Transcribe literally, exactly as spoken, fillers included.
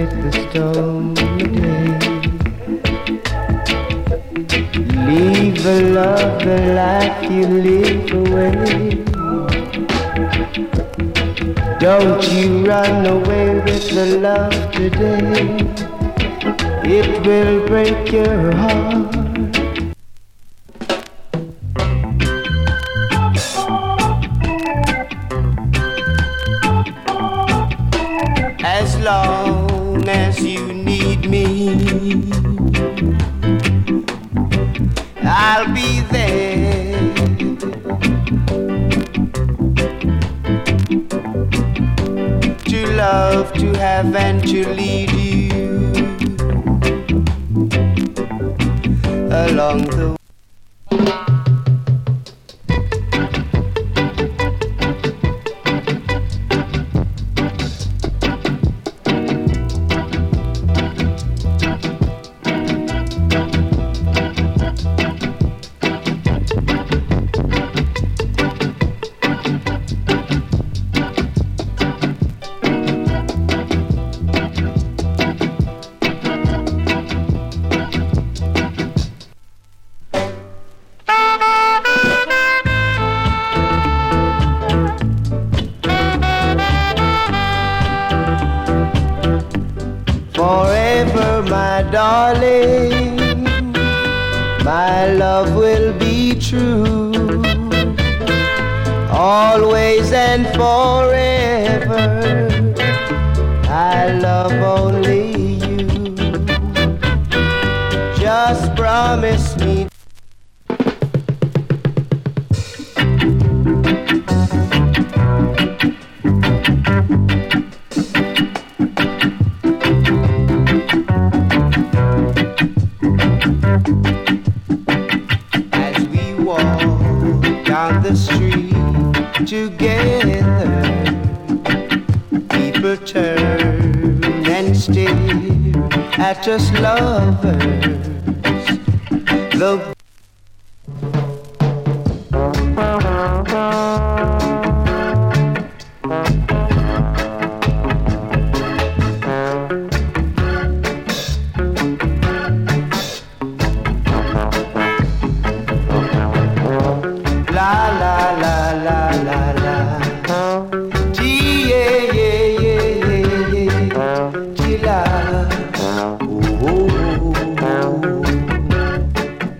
break the storm today. Leave the love, the life you live away. Don't you run away with the love today. It will break your heart. As long as you need me, I'll be there. To love, to have, and to lead you along the way. Forever, my darling, my love will be true. Always and forever, I love only you. Just promise me. As we walk down the street together, people turn and stare at us lovers. The